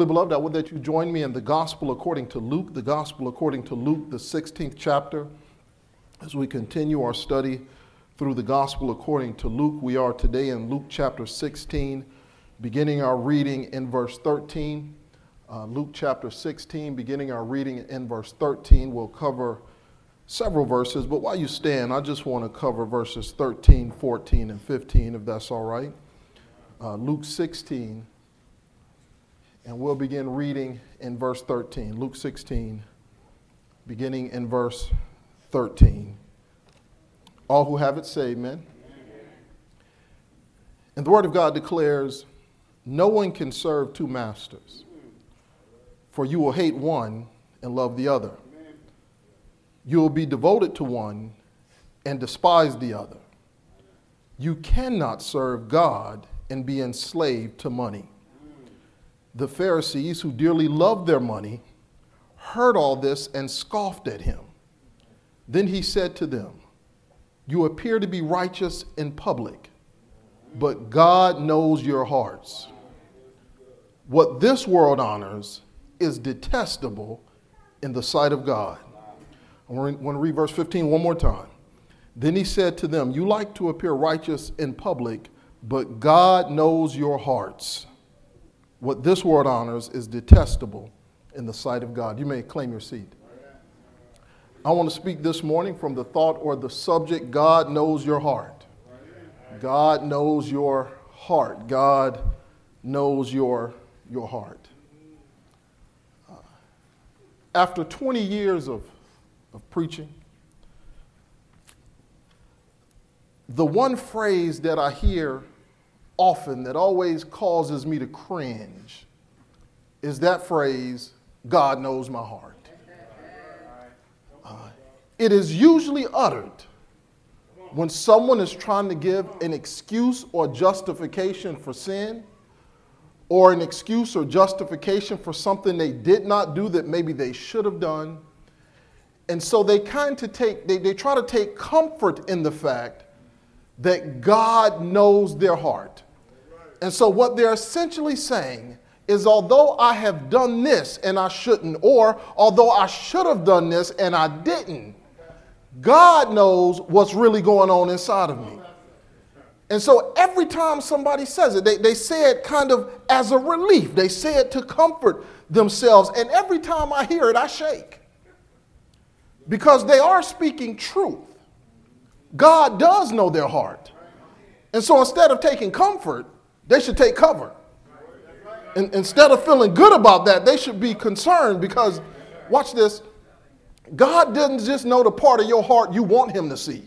Dearly beloved, I would that you join me in the Gospel according to Luke, the 16th chapter. As we continue our study through the Gospel according to Luke, we are today in Luke chapter 16, beginning our reading in verse 13. Luke chapter 16, beginning our reading in verse 13. We'll cover several verses, but while you stand, I just want to cover verses 13, 14, and 15, if that's all right. Luke 16. And we'll begin reading in verse 13. Luke 16, beginning in verse 13. All who have it say amen. And the word of God declares, no one can serve two masters, for you will hate one and love the other. You will be devoted to one and despise the other. You cannot serve God and be enslaved to money. The Pharisees, who dearly loved their money, heard all this and scoffed at him. Then he said to them, you appear to be righteous in public, but God knows your hearts. What this world honors is detestable in the sight of God. I want to read verse 15 one more time. Then he said to them, you like to appear righteous in public, but God knows your hearts. What this world honors is detestable in the sight of God. You may claim your seat. I want to speak this morning from the thought or the subject, God knows your heart. God knows your heart. God knows your heart. After 20 years of preaching, the one phrase that I hear often that always causes me to cringe is that phrase, God knows my heart. It is usually uttered when someone is trying to give an excuse or justification for sin, or an excuse or justification for something they did not do that maybe they should have done. And so they try to take comfort in the fact that God knows their heart. And so what they're essentially saying is, although I have done this and I shouldn't, or although I should have done this and I didn't, God knows what's really going on inside of me. And so every time somebody says it, they say it kind of as a relief. They say it to comfort themselves. And every time I hear it, I shake. Because they are speaking truth. God does know their heart. And so instead of taking comfort, they should take cover. And instead of feeling good about that, they should be concerned because, watch this, God doesn't just know the part of your heart you want him to see.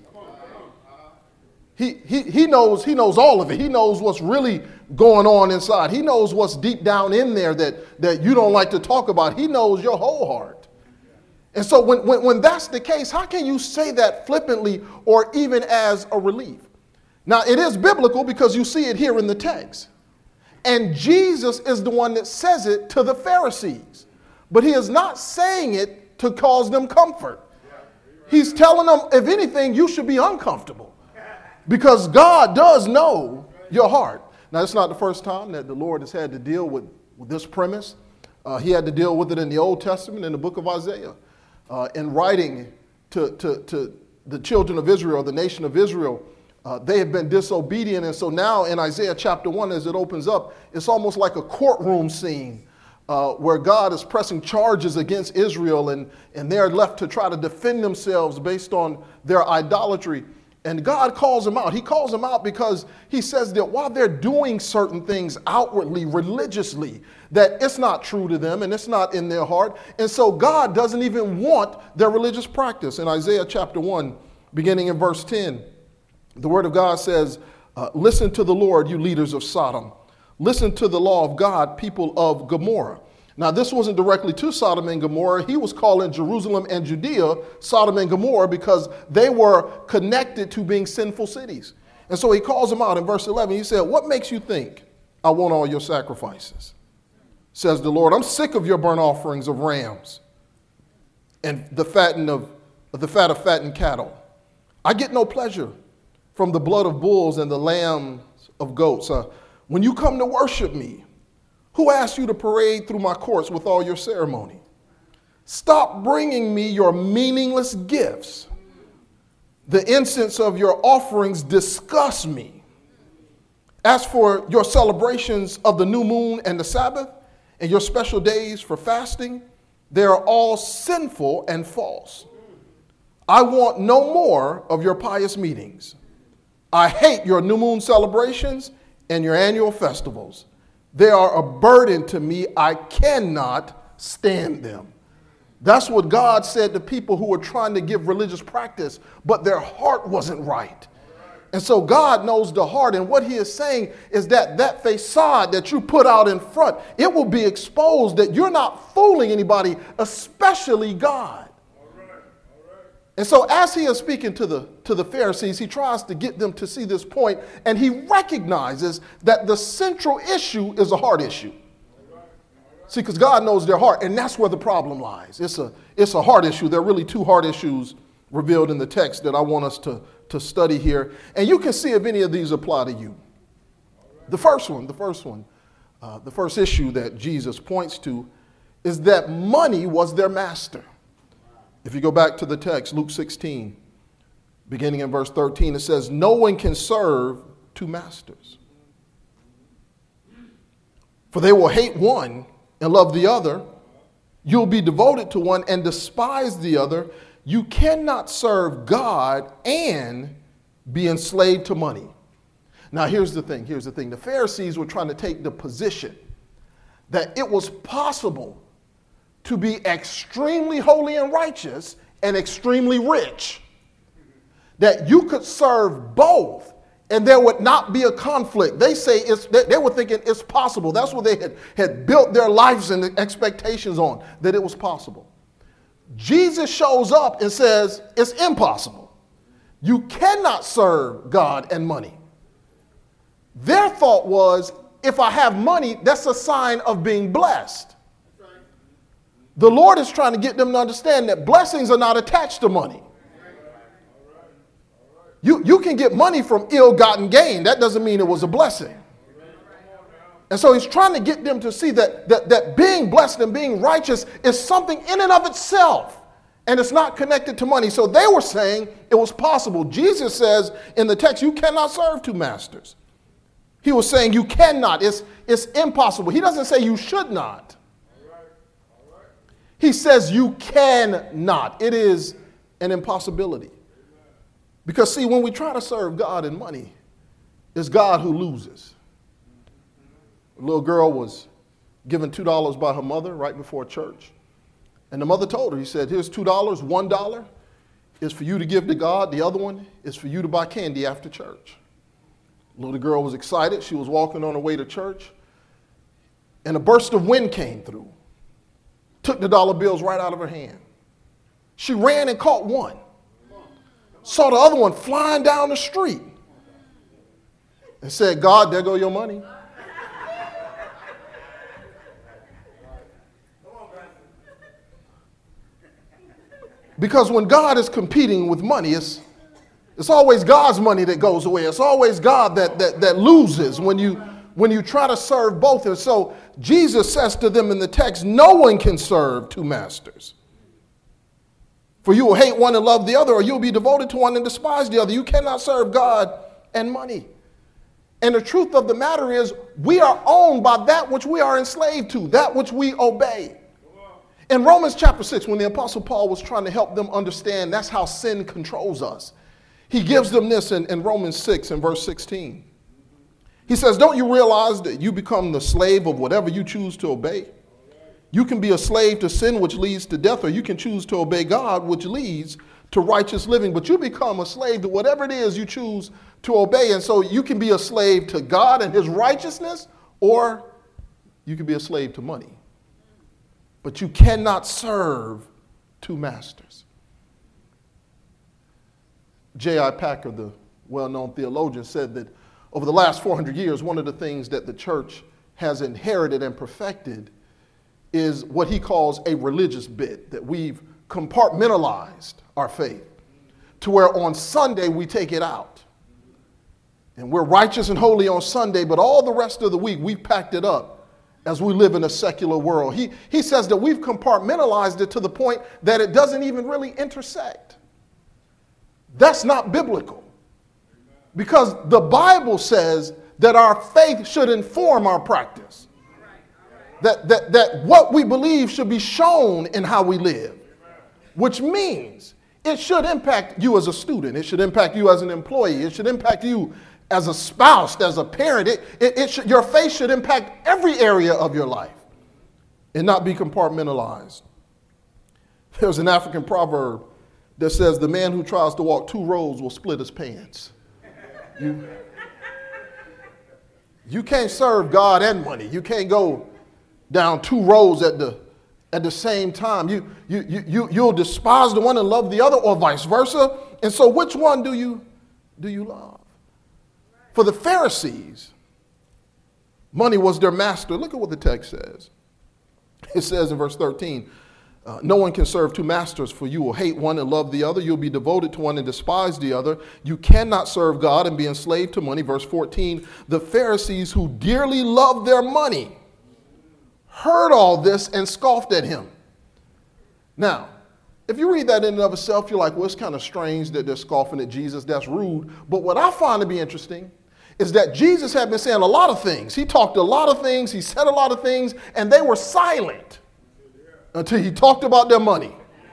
He knows all of it. He knows what's really going on inside. He knows what's deep down in there that you don't like to talk about. He knows your whole heart. And so when that's the case, how can you say that flippantly or even as a relief? Now, it is biblical because you see it here in the text. And Jesus is the one that says it to the Pharisees. But he is not saying it to cause them comfort. He's telling them, if anything, you should be uncomfortable. Because God does know your heart. Now, it's not the first time that the Lord has had to deal with this premise. He had to deal with it in the Old Testament, in the book of Isaiah. In writing to the children of Israel, the nation of Israel, they have been disobedient. And so now in Isaiah chapter 1, as it opens up, it's almost like a courtroom scene where God is pressing charges against Israel and they're left to try to defend themselves based on their idolatry. And God calls them out. He calls them out because he says that while they're doing certain things outwardly, religiously, that it's not true to them and it's not in their heart. And so God doesn't even want their religious practice. In Isaiah chapter 1, beginning in verse 10, the word of God says, listen to the Lord, you leaders of Sodom. Listen to the law of God, people of Gomorrah. Now, this wasn't directly to Sodom and Gomorrah. He was calling Jerusalem and Judea Sodom and Gomorrah because they were connected to being sinful cities. And so he calls them out in verse 11. He said, what makes you think I want all your sacrifices? Says the Lord, I'm sick of your burnt offerings of rams and the fat of fattened cattle. I get no pleasure from the blood of bulls and the lambs of goats. When you come to worship me, Who asked you to parade through my courts with all your ceremony? Stop bringing me your meaningless gifts. The incense of your offerings disgust me. As for your celebrations of the new moon and the Sabbath and your special days for fasting, they are all sinful and false. I want no more of your pious meetings. I hate your new moon celebrations and your annual festivals. They are a burden to me. I cannot stand them. That's what God said to people who were trying to give religious practice, but their heart wasn't right. And so God knows the heart, and what he is saying is that facade that you put out in front, it will be exposed that you're not fooling anybody, especially God. And so as he is speaking to the Pharisees, he tries to get them to see this point, and he recognizes that the central issue is a heart issue. See, because God knows their heart, and that's where the problem lies. It's a heart issue. There are really two heart issues revealed in the text that I want us to study here. And you can see if any of these apply to you. The first issue that Jesus points to is that money was their master. If you go back to the text, Luke 16, beginning in verse 13, it says, no one can serve two masters. For they will hate one and love the other. You'll be devoted to one and despise the other. You cannot serve God and be enslaved to money. Now, here's the thing. The Pharisees were trying to take the position that it was possible to be extremely holy and righteous and extremely rich. That you could serve both and there would not be a conflict. They were thinking it's possible. That's what they had built their lives and expectations on, that it was possible. Jesus shows up and says it's impossible. You cannot serve God and money. Their thought was, if I have money, that's a sign of being blessed. The Lord is trying to get them to understand that blessings are not attached to money. You can get money from ill-gotten gain. That doesn't mean it was a blessing. And so he's trying to get them to see that being blessed and being righteous is something in and of itself. And it's not connected to money. So they were saying it was possible. Jesus says in the text, you cannot serve two masters. He was saying you cannot. It's impossible. He doesn't say you should not. He says you cannot. It is an impossibility. Because, see, when we try to serve God and money, it's God who loses. A little girl was given $2 by her mother right before church. And the mother told her, he said, here's $2, $1 is for you to give to God. The other one is for you to buy candy after church. The little girl was excited. She was walking on her way to church. And a burst of wind came through. Took the dollar bills right out of her hand. She ran and caught one. Saw the other one flying down the street. And said, God, there go your money. Because when God is competing with money, it's always God's money that goes away. It's always God that loses when you try to serve both. And so Jesus says to them in the text, no one can serve two masters. For you will hate one and love the other, or you'll be devoted to one and despise the other. You cannot serve God and money. And the truth of the matter is, we are owned by that which we are enslaved to, that which we obey. In Romans chapter 6, when the Apostle Paul was trying to help them understand that's how sin controls us, he gives them this in Romans 6 and verse 16. He says, don't you realize that you become the slave of whatever you choose to obey? You can be a slave to sin, which leads to death, or you can choose to obey God, which leads to righteous living. But you become a slave to whatever it is you choose to obey. And so you can be a slave to God and his righteousness, or you can be a slave to money. But you cannot serve two masters. J.I. Packer, the well-known theologian, said that over the last 400 years, one of the things that the church has inherited and perfected is what he calls a religious bit, that we've compartmentalized our faith to where on Sunday we take it out. And we're righteous and holy on Sunday, but all the rest of the week we've packed it up as we live in a secular world. He says that we've compartmentalized it to the point that it doesn't even really intersect. That's not biblical. Because the Bible says that our faith should inform our practice. That what we believe should be shown in how we live. Which means it should impact you as a student. It should impact you as an employee. It should impact you as a spouse, as a parent. Your faith should impact every area of your life and not be compartmentalized. There's an African proverb that says the man who tries to walk 2 roads will split his pants. You can't serve God and money. You can't go down 2 roads at the same time. You'll despise the one and love the other, or vice versa. And so which one do you love? For the Pharisees, money was their master. Look at what the text says. It says in verse 13, no one can serve 2 masters, for you will hate one and love the other. You'll be devoted to one and despise the other. You cannot serve God and be enslaved to money. Verse 14, the Pharisees who dearly loved their money heard all this and scoffed at him. Now, if you read that in and of itself, you're like, well, it's kind of strange that they're scoffing at Jesus. That's rude. But what I find to be interesting is that Jesus had been saying a lot of things. He talked a lot of things. He said a lot of things, and they were silent until he talked about their money.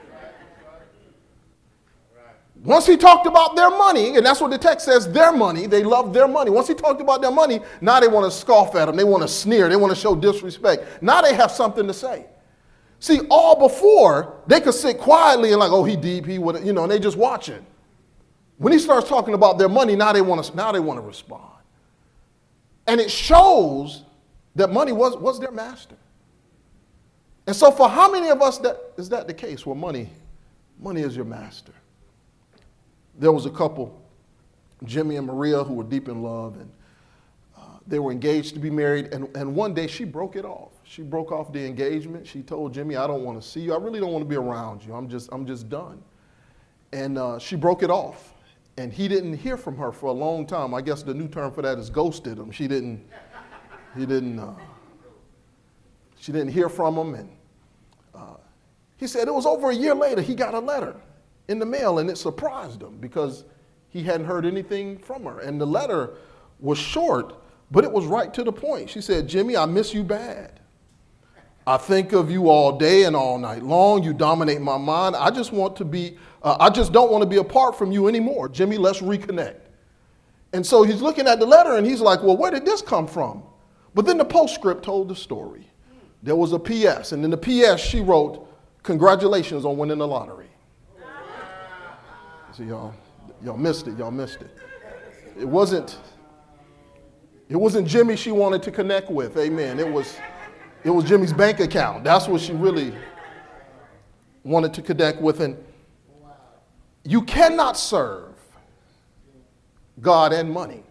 Once he talked about their money, and that's what the text says, their money, they loved their money. Once he talked about their money, now they want to scoff at him. They want to sneer. They want to show disrespect. Now they have something to say. See, all before, they could sit quietly and like, oh, he deep, he would, and they just watching. When he starts talking about their money, now they want to respond. And it shows that money was their master. And so for how many of us is that the case where money is your master? There was a couple, Jimmy and Maria, who were deep in love, and they were engaged to be married, and one day she broke it off. She broke off the engagement. She told Jimmy, I don't want to see you. I really don't want to be around you. I'm just done. And she broke it off, and he didn't hear from her for a long time. I guess the new term for that is ghosted him. She didn't hear from him, and he said it was over a year later he got a letter in the mail, and it surprised him because he hadn't heard anything from her. And the letter was short, but it was right to the point. She said, Jimmy, I miss you bad. I think of you all day and all night long. You dominate my mind. I just don't want to be apart from you anymore. Jimmy, let's reconnect. And so he's looking at the letter and he's like, well, where did this come from? But then the postscript told the story. There was a PS, and in the PS she wrote, congratulations on winning the lottery. See, y'all missed it. Y'all missed it. It wasn't Jimmy she wanted to connect with. Amen. It was Jimmy's bank account. That's what she really wanted to connect with. And you cannot serve God and money.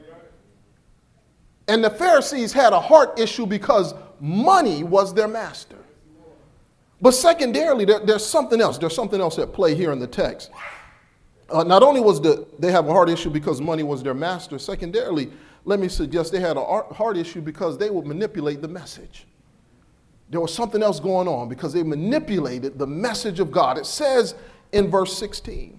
And the Pharisees had a heart issue because money was their master. But secondarily, there's something else. There's something else at play here in the text. Not only they have a heart issue because money was their master, secondarily, let me suggest they had a heart issue because they would manipulate the message. There was something else going on because they manipulated the message of God. It says in verse 16,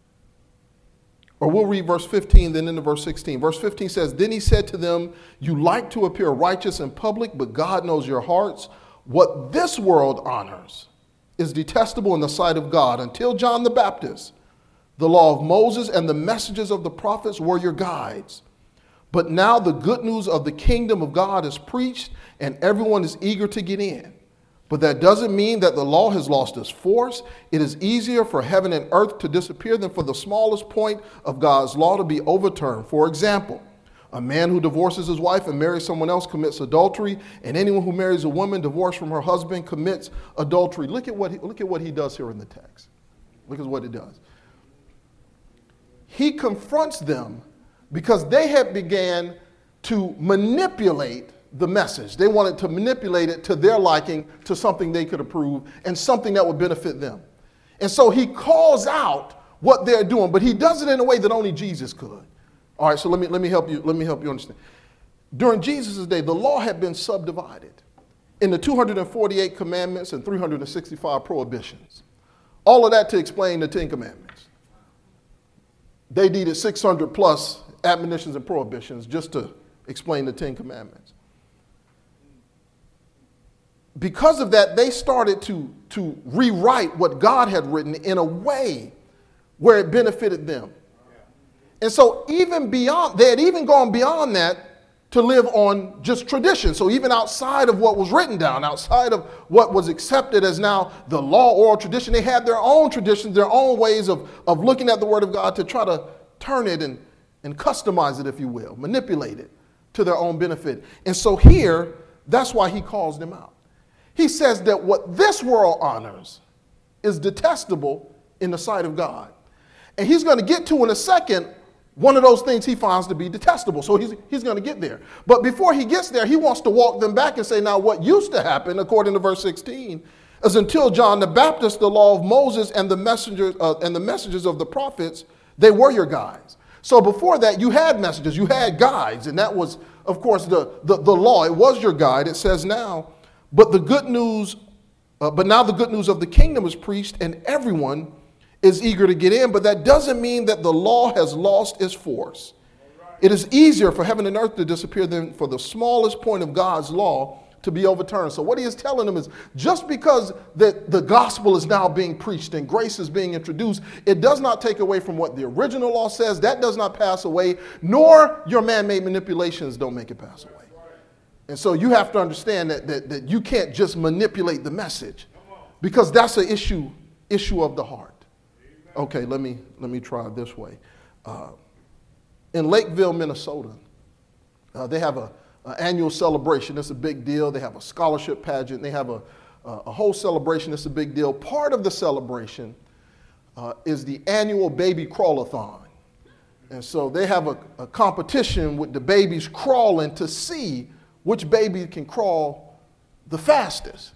or we'll read verse 15, then into verse 16. Verse 15 says, then he said to them, you like to appear righteous in public, but God knows your hearts. What this world honors is detestable in the sight of God. Until John the Baptist, the law of Moses and the messages of the prophets were your guides. But now the good news of the kingdom of God is preached and everyone is eager to get in. But that doesn't mean that the law has lost its force. It is easier for heaven and earth to disappear than for the smallest point of God's law to be overturned. For example, a man who divorces his wife and marries someone else commits adultery, and anyone who marries a woman divorced from her husband commits adultery. Look at what he does here in the text. Look at what it does. He confronts them because they had began to manipulate the message. They wanted to manipulate it to their liking, to something they could approve and something that would benefit them. And so he calls out what they're doing, but he does it in a way that only Jesus could. All right, so let me help you understand. During Jesus' day, the law had been subdivided. in the 248 commandments and 365 prohibitions. All of that to explain the 10 commandments. They needed 600 plus admonitions and prohibitions just to explain the 10 commandments. Because of that, they started to rewrite what God had written in a way where it benefited them. And so even beyond, they had even gone beyond that to live on just tradition. So even outside of what was written down, outside of what was accepted as now the law, oral tradition, they had their own traditions, their own ways of looking at the Word of God to try to turn it and customize it, if you will, manipulate it to their own benefit. And so here, that's why he calls them out. He says that what this world honors is detestable in the sight of God. And he's going to get to in a second one of those things he finds to be detestable. So he's going to get there. But before he gets there, he wants to walk them back and say, now what used to happen, according to verse 16, is until John the Baptist, the law of Moses and the messengers of the prophets, they were your guides. So before that, you had messengers, you had guides, and that was, of course, the law. It was your guide. It says now, but now the good news of the kingdom is preached, and everyone is eager to get in, but that doesn't mean that the law has lost its force. It is easier for heaven and earth to disappear than for the smallest point of God's law to be overturned. So what he is telling them is just because the gospel is now being preached and grace is being introduced, it does not take away from what the original law says. That does not pass away, nor your man-made manipulations don't make it pass away. And so you have to understand that you can't just manipulate the message, because that's an issue of the heart. Okay, let me try it this way. In Lakeville, Minnesota, they have an annual celebration. It's a big deal. They have a scholarship pageant. They have a whole celebration. It's a big deal. Part of the celebration is the annual baby crawl-a-thon. And so they have a competition with the babies crawling to see which baby can crawl the fastest.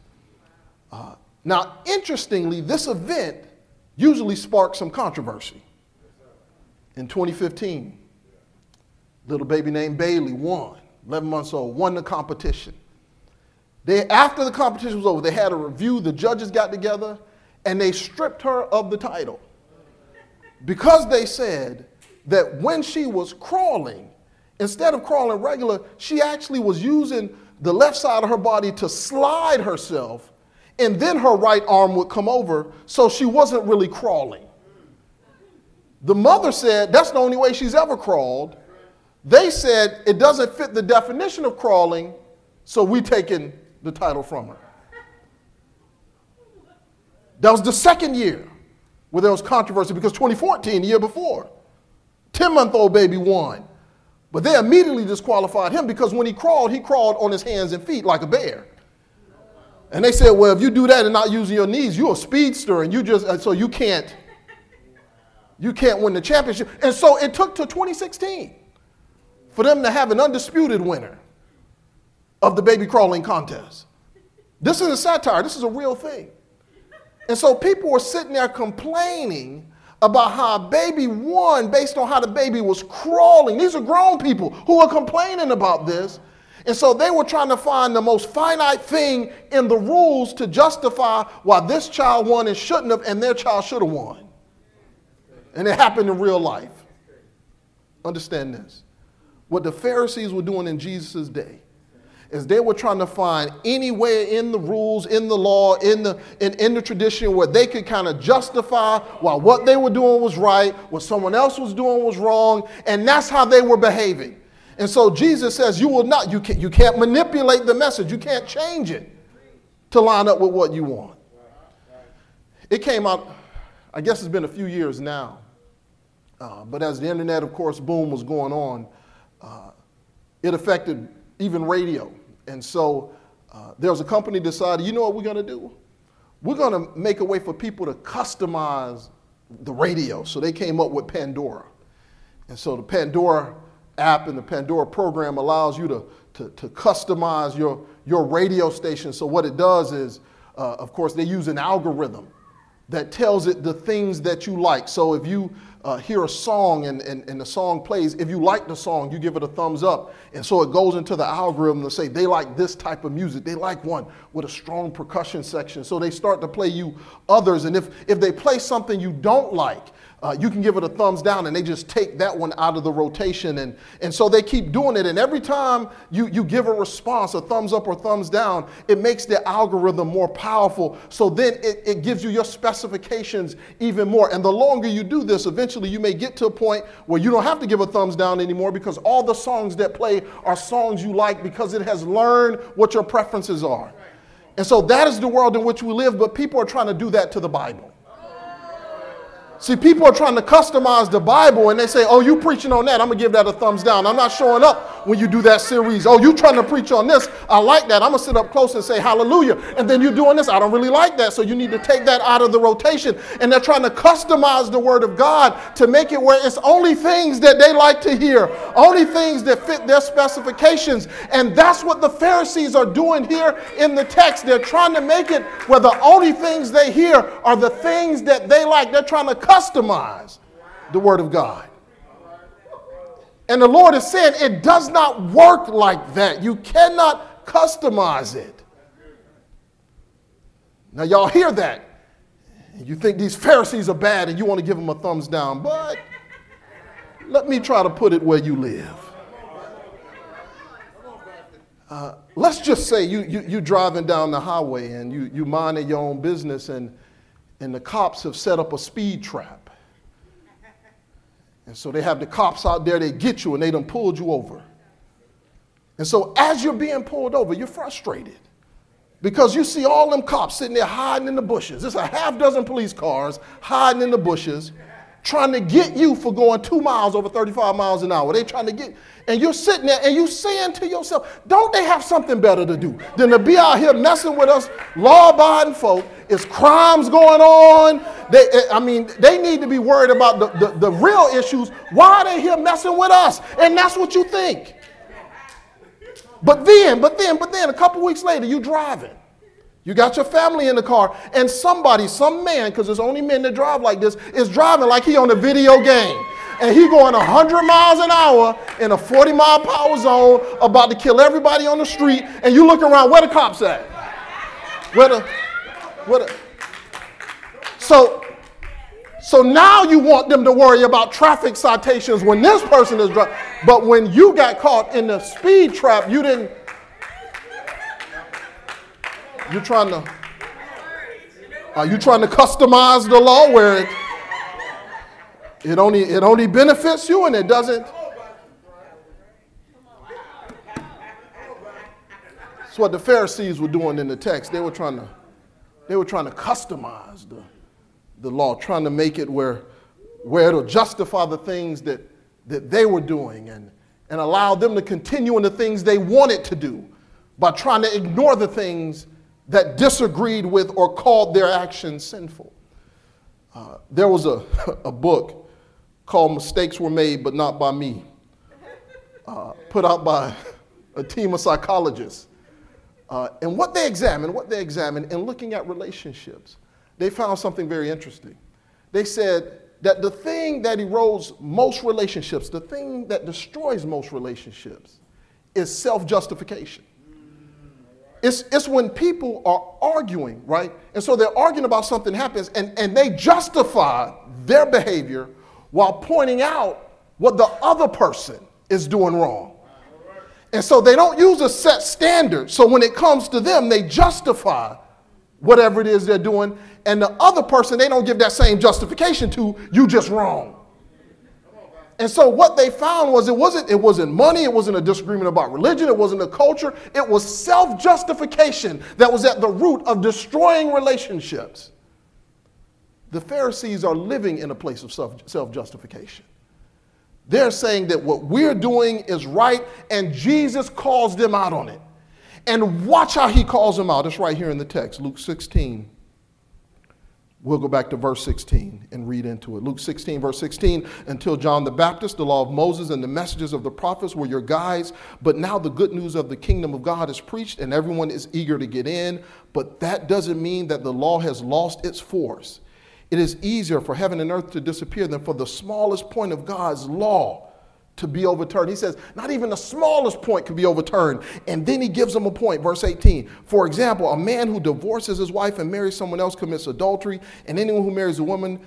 Now, interestingly, this event usually sparks some controversy. In 2015, little baby named Bailey won, 11 months old, won the competition. After the competition was over, they had a review, the judges got together, and they stripped her of the title. Because they said that when she was crawling, instead of crawling regular, she actually was using the left side of her body to slide herself, and then her right arm would come over, so she wasn't really crawling. The mother said that's the only way she's ever crawled. They said it doesn't fit the definition of crawling, so we're taking the title from her. That was the second year where there was controversy, because 2014, the year before, 10-month-old baby won. But they immediately disqualified him because when he crawled on his hands and feet like a bear. And they said, well, if you do that and not using your knees, you're a speedster, and so you can't win the championship. And so it took to 2016 for them to have an undisputed winner of the baby crawling contest. This is a satire. This is a real thing. And so people were sitting there complaining about how a baby won based on how the baby was crawling. These are grown people who are complaining about this. And so they were trying to find the most finite thing in the rules to justify why this child won and shouldn't have, and their child should have won. And it happened in real life. Understand this. What the Pharisees were doing in Jesus' day is they were trying to find anywhere in the rules, in the law, in the tradition where they could kind of justify why what they were doing was right, what someone else was doing was wrong, and that's how they were behaving. And so Jesus says you can't manipulate the message. You can't change it to line up with what you want. It came out, I guess it's been a few years now, but as the internet, of course, boom was going on, it affected even radio. And so there was a company decided, you know what we're going to do? We're going to make a way for people to customize the radio. So they came up with Pandora. And so the Pandora app and the Pandora program allows you to customize your radio station. So what it does is, of course, they use an algorithm that tells it the things that you like. So if you hear a song and the song plays, if you like the song, you give it a thumbs up. And so it goes into the algorithm to say they like this type of music. They like one with a strong percussion section. So they start to play you others. And if they play something you don't like, you can give it a thumbs down, and they just take that one out of the rotation. And so they keep doing it. And every time you give a response, a thumbs up or thumbs down, it makes the algorithm more powerful. So then it gives you your specifications even more. And the longer you do this, eventually you may get to a point where you don't have to give a thumbs down anymore, because all the songs that play are songs you like, because it has learned what your preferences are. And so that is the world in which we live, but people are trying to do that to the Bible. See, people are trying to customize the Bible, and they say, oh, you preaching on that, I'm going to give that a thumbs down. I'm not showing up when you do that series. Oh, you trying to preach on this, I like that. I'm going to sit up close and say hallelujah. And then you're doing this, I don't really like that. So you need to take that out of the rotation. And they're trying to customize the Word of God to make it where it's only things that they like to hear, only things that fit their specifications. And that's what the Pharisees are doing here in the text. They're trying to make it where the only things they hear are the things that they like. They're trying to customize the Word of God. And the Lord is saying it does not work like that. You cannot customize it. Now y'all hear that. You think these Pharisees are bad and you want to give them a thumbs down. But let me try to put it where you live. Let's just say you driving down the highway and you minding your own business, and the cops have set up a speed trap. And so they have the cops out there, they get you, and they done pulled you over. And so as you're being pulled over, you're frustrated, because you see all them cops sitting there hiding in the bushes. There's a half dozen police cars hiding in the bushes, trying to get you for going 2 miles over 35 miles an hour. They trying to get, and you're sitting there and you saying to yourself, don't they have something better to do than to be out here messing with us law-abiding folk? It's crimes going on. They need to be worried about the real issues. Why are they here messing with us? And that's what you think. But then, a couple weeks later, you driving. You got your family in the car, and some man, because there's only men that drive like this, is driving like he on a video game. And he going 100 miles an hour in a 40-mile-per-hour zone, about to kill everybody on the street, and you look around, where the cops at? So now you want them to worry about traffic citations when this person is driving. But when you got caught in the speed trap, you didn't. Are you trying to customize the law where it only benefits you and it doesn't? That's what the Pharisees were doing in the text. They were trying to customize the law, trying to make it where it'll justify the things that they were doing and allow them to continue in the things they wanted to do by trying to ignore the things that disagreed with or called their actions sinful. There was a book called Mistakes Were Made But Not By Me, put out by a team of psychologists. And what they examined in looking at relationships, they found something very interesting. They said that the thing that erodes most relationships, the thing that destroys most relationships, is self-justification. It's when people are arguing, right? And so they're arguing about something happens, and they justify their behavior while pointing out what the other person is doing wrong. And so they don't use a set standard. So when it comes to them, they justify whatever it is they're doing. And the other person, they don't give that same justification to, you just wrong. And so what they found was it wasn't money, it wasn't a disagreement about religion, it wasn't a culture, it was self-justification that was at the root of destroying relationships. The Pharisees are living in a place of self-justification. They're saying that what we're doing is right, and Jesus calls them out on it. And watch how he calls them out. It's right here in the text, Luke 16. We'll go back to verse 16 and read into it. Luke 16, verse 16, until John the Baptist, the law of Moses, and the messages of the prophets were your guides. But now the good news of the kingdom of God is preached, and everyone is eager to get in. But that doesn't mean that the law has lost its force. It is easier for heaven and earth to disappear than for the smallest point of God's law to be overturned. He says, not even the smallest point can be overturned. And then he gives them a point, verse 18. For example, a man who divorces his wife and marries someone else commits adultery, and anyone who marries a woman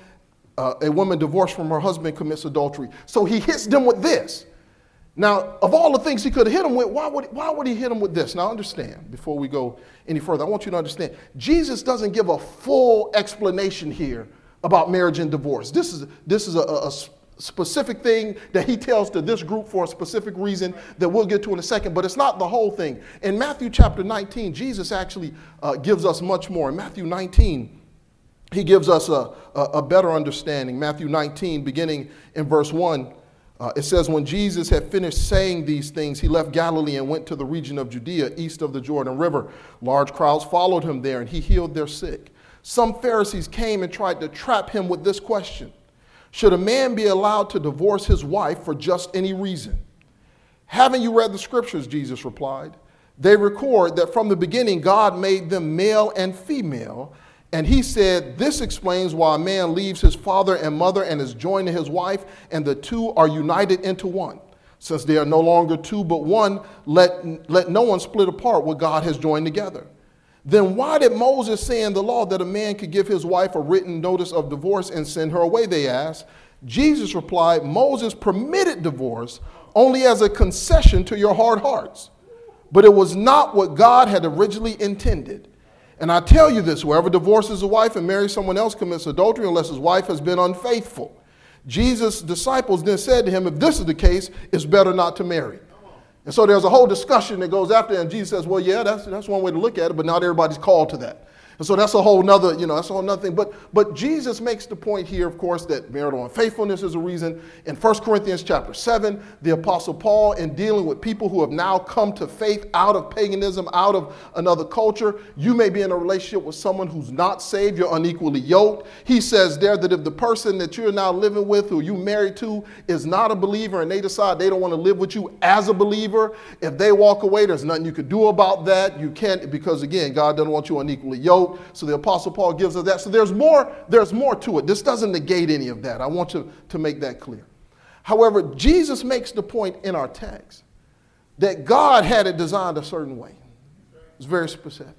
divorced from her husband commits adultery. So he hits them with this. Now, of all the things he could have hit them with, why would he hit them with this? Now, understand, before we go any further, I want you to understand, Jesus doesn't give a full explanation here about marriage and divorce. This is a specific thing that he tells to this group for a specific reason that we'll get to in a second, but it's not the whole thing. In Matthew chapter 19, Jesus actually gives us much more. In Matthew 19, he gives us a better understanding. Matthew 19, beginning in verse 1, it says, when Jesus had finished saying these things, he left Galilee and went to the region of Judea, east of the Jordan River. Large crowds followed him there, and he healed their sick. Some Pharisees came and tried to trap him with this question: should a man be allowed to divorce his wife for just any reason? Haven't you read the scriptures? Jesus replied. They record that from the beginning God made them male and female. And he said, this explains why a man leaves his father and mother and is joined to his wife, and the two are united into one. Since they are no longer two but one, let no one split apart what God has joined together. Then why did Moses say in the law that a man could give his wife a written notice of divorce and send her away, they asked? Jesus replied, Moses permitted divorce only as a concession to your hard hearts. But it was not what God had originally intended. And I tell you this, whoever divorces a wife and marries someone else commits adultery unless his wife has been unfaithful. Jesus' disciples then said to him, if this is the case, it's better not to marry. And so there's a whole discussion that goes after it, and Jesus says, well, yeah, that's one way to look at it, but not everybody's called to that. And so that's a whole nother, that's a whole nother thing. But Jesus makes the point here, of course, that marital unfaithfulness is a reason. In 1 Corinthians chapter 7, the Apostle Paul, in dealing with people who have now come to faith out of paganism, out of another culture, you may be in a relationship with someone who's not saved, you're unequally yoked. He says there that if the person that you're now living with, who you married to, is not a believer and they decide they don't want to live with you as a believer, if they walk away, there's nothing you could do about that. You can't, because again, God doesn't want you unequally yoked. So the Apostle Paul gives us that. So there's more to it. This doesn't negate any of that. I want you to make that clear. However, Jesus makes the point in our text that God had it designed a certain way. It's very specific.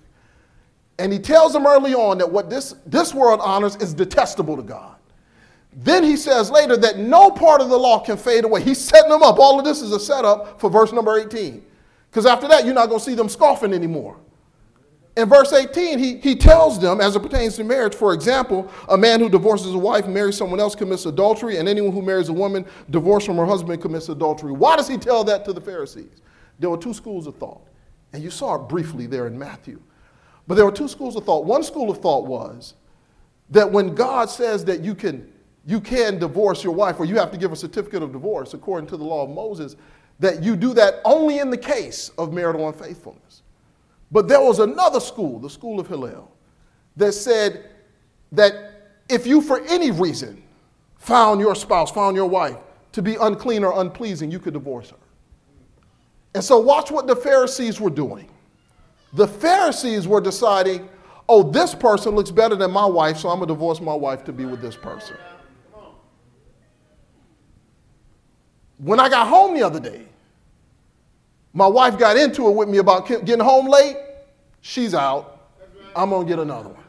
And he tells them early on that what this world honors is detestable to God. Then he says later that no part of the law can fade away. He's setting them up. All of this is a setup for verse number 18. Because after that, you're not going to see them scoffing anymore. In verse 18, he tells them, as it pertains to marriage, for example, a man who divorces a wife, marries someone else, commits adultery, and anyone who marries a woman divorced from her husband commits adultery. Why does he tell that to the Pharisees? There were two schools of thought, and you saw it briefly there in Matthew. But there were two schools of thought. One school of thought was that when God says that you can divorce your wife, or you have to give a certificate of divorce according to the law of Moses, that you do that only in the case of marital unfaithfulness. But there was another school, the school of Hillel, that said that if you for any reason found your spouse, found your wife to be unclean or unpleasing, you could divorce her. And so watch what the Pharisees were doing. The Pharisees were deciding, oh, this person looks better than my wife, so I'm going to divorce my wife to be with this person. When I got home the other day, my wife got into it with me about getting home late. She's out. I'm going to get another one.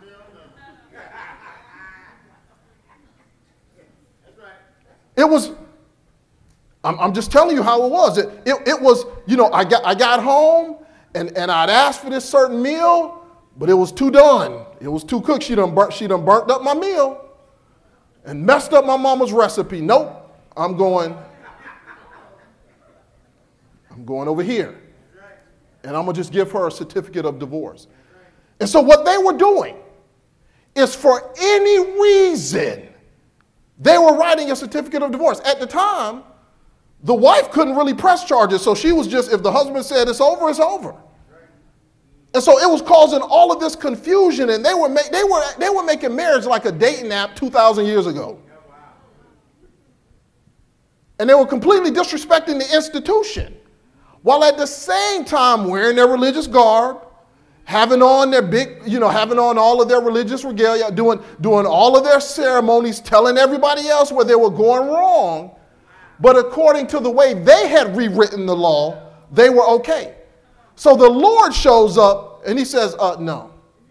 It was, I'm just telling you how it was. It was, I got home and I'd asked for this certain meal, but it was too done. It was too cooked. She done burnt up my meal and messed up my mama's recipe. Nope, I'm going over here. And I'm going to just give her a certificate of divorce. And so what they were doing is, for any reason, they were writing a certificate of divorce. At the time, the wife couldn't really press charges, so she was just, if the husband said it's over, it's over. And so it was causing all of this confusion, and they were making marriage like a dating app 2,000 years ago. And they were completely disrespecting the institution, while at the same time wearing their religious garb having on their having on all of their religious regalia, doing all of their ceremonies, telling everybody else where they were going wrong. But according to the way they had rewritten the law, they were okay. So the Lord shows up and he says, no.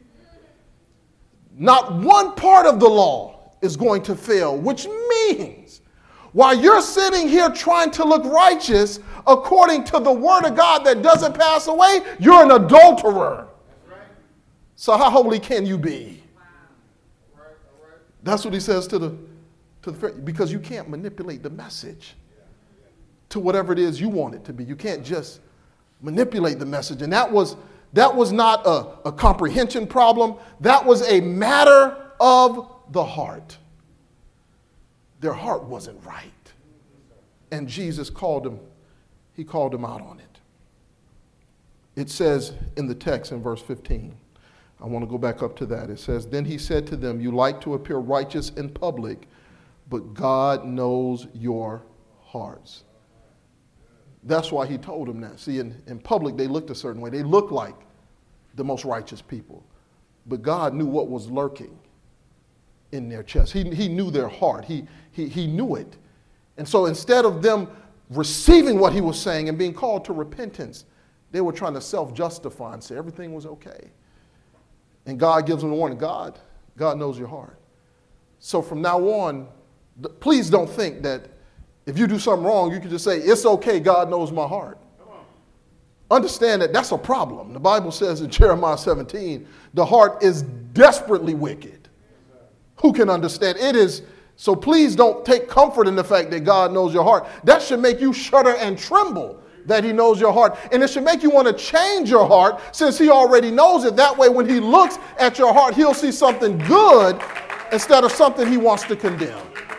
Not one part of the law is going to fail, which means while you're sitting here trying to look righteous according to the word of God that doesn't pass away, you're an adulterer. So how holy can you be? That's what he says to the because you can't manipulate the message to whatever it is you want it to be. You can't just manipulate the message. And that was not a comprehension problem. That was a matter of the heart. Their heart wasn't right. And Jesus called them out on it. It says in the text in verse 15, I want to go back up to that. It says, then he said to them, you like to appear righteous in public, but God knows your hearts. That's why he told them that. See, in public, they looked a certain way. They looked like the most righteous people. But God knew what was lurking in their chest. He knew their heart. He knew it. And so instead of them receiving what he was saying and being called to repentance, they were trying to self-justify and say everything was okay. And God gives them a warning. God knows your heart. So from now on, please don't think that if you do something wrong, you can just say, it's okay, God knows my heart. Understand that that's a problem. The Bible says in Jeremiah 17, the heart is desperately wicked. Who can understand? It is. So please don't take comfort in the fact that God knows your heart. That should make you shudder and tremble that he knows your heart. And it should make you want to change your heart since he already knows it. That way, when he looks at your heart, he'll see something good instead of something he wants to condemn.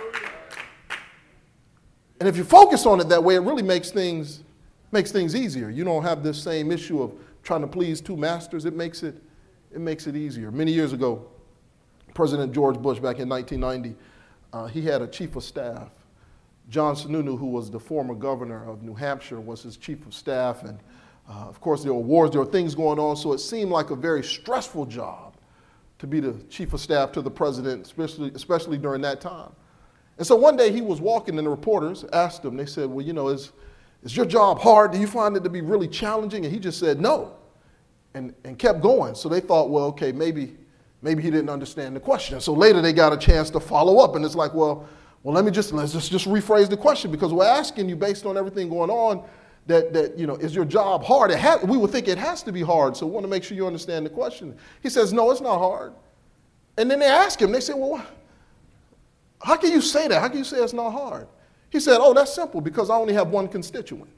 And if you focus on it that way, it really makes things easier. You don't have this same issue of trying to please two masters. It makes it easier. Many years ago, President George Bush, back in 1990, he had a chief of staff. John Sununu, who was the former governor of New Hampshire, was his chief of staff. And of course, there were wars, there were things going on. So it seemed like a very stressful job to be the chief of staff to the president, especially during that time. And so one day he was walking and the reporters asked him, they said, well, is your job hard? Do you find it to be really challenging? And he just said, no, and kept going. So they thought, well, okay, maybe he didn't understand the question. So later they got a chance to follow up and it's like, well, let's just rephrase the question because we're asking you based on everything going on that is your job hard? We would think it has to be hard. So we want to make sure you understand the question. He says, no, it's not hard. And then they ask him, they say, well, how can you say that? How can you say it's not hard? He said, oh, that's simple because I only have one constituent.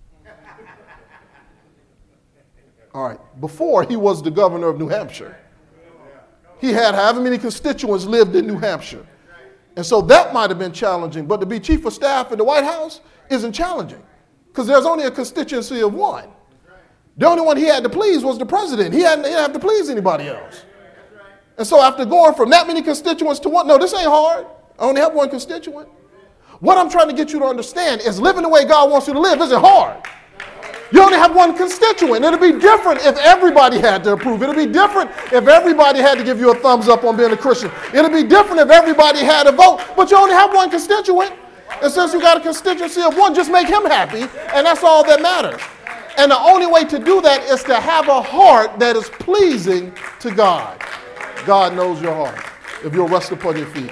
All right. Before he was the governor of New Hampshire, he had however many constituents lived in New Hampshire. And so that might have been challenging, but to be chief of staff in the White House isn't challenging because there's only a constituency of one. The only one he had to please was the president. He didn't have to please anybody else. And so after going from that many constituents to one, no, this ain't hard. I only have one constituent. What I'm trying to get you to understand is living the way God wants you to live isn't hard. You only have one constituent. It'll be different if everybody had to approve. It'll be different if everybody had to give you a thumbs up on being a Christian. It'll be different if everybody had a vote, but you only have one constituent. And since you got a constituency of one, just make him happy, and that's all that matters. And the only way to do that is to have a heart that is pleasing to God. God knows your heart. If you'll rest upon your feet.